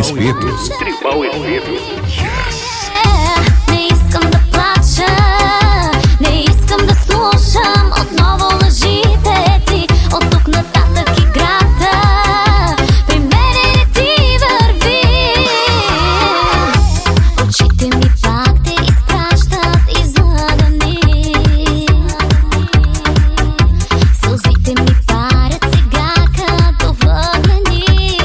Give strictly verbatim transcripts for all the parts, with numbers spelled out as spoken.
Espetos. Tribal Espetos. Yes. Е, не искам да плача, не искам да слушам отново лъжите ти. От тук нататък играта при мене не ти върви. Очите ми пак те изпращат излагани. Сълзите ми парят сега като въглени.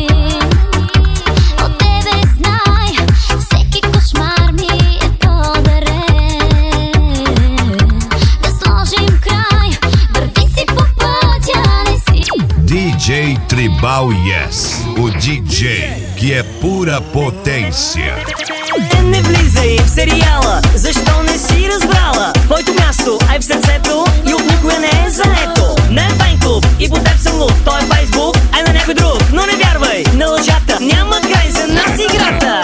От тебе знай, всеки кошмар ми е подарен. Да сложим край, върви си по пътя, не си. D J Tribal Yes. O D J que é pura potência. Не влизай в сериала, защо не си разбрала? Твоето място е в сърцето и от никой не е заето. Не е файн-клуб и по теб съм луд, той е Фейсбук, а на някой друг. Но не вярвай на лъжата, няма край за нас играта.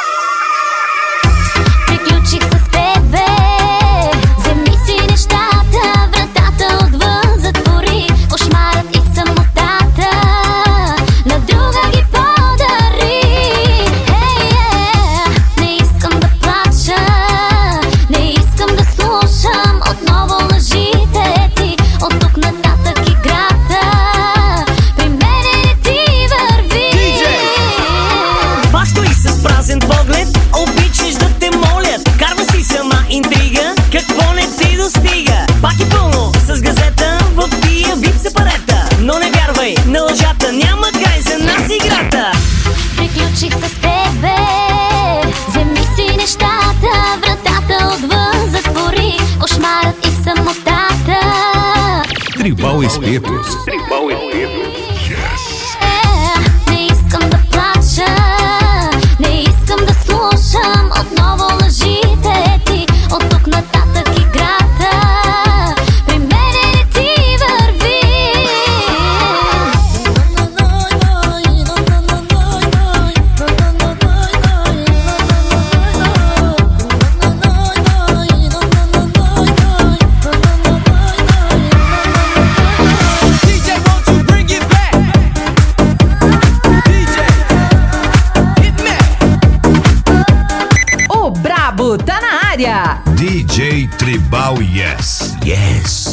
Приключих с тебе, вземи си нещата, вратата отвън затвори. Кошмарът и самотата на друга ги подари. Hey, yeah. Не искам да плача, не искам да слушам отново лъжите ти. От тук нататък играта при мене не ти върви. Пак стои с празен поглед, обичаш да те молят. Карва си сама интрига, какво не ти достига. Пак е пълно с газета в тия вип сепарета. Но не вярвай на лъжата, няма край за нас играта. Приключих с тебе, вземи си нещата, вратата отвън затвори. Кошмарът и самотата. Tribal Espetos. Tribal Espetos. Е, не искам да плача, не искам да слушам отново лъжите ти. От тук нататък играта при мене не ти върви. O Brabo tá na área. D J Tribal Yes. Yes.